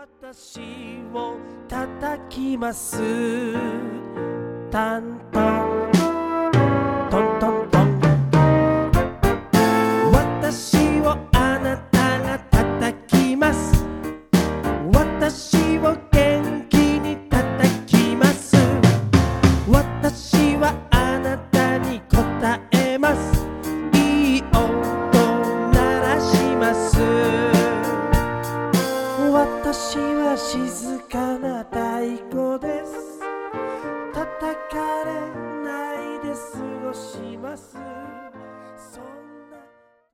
私を叩きます。タンタントントントン。私をあなたが叩きます。私を元気に叩きます。私はあなたに答えます。いい音鳴らします。私は静かな太鼓です。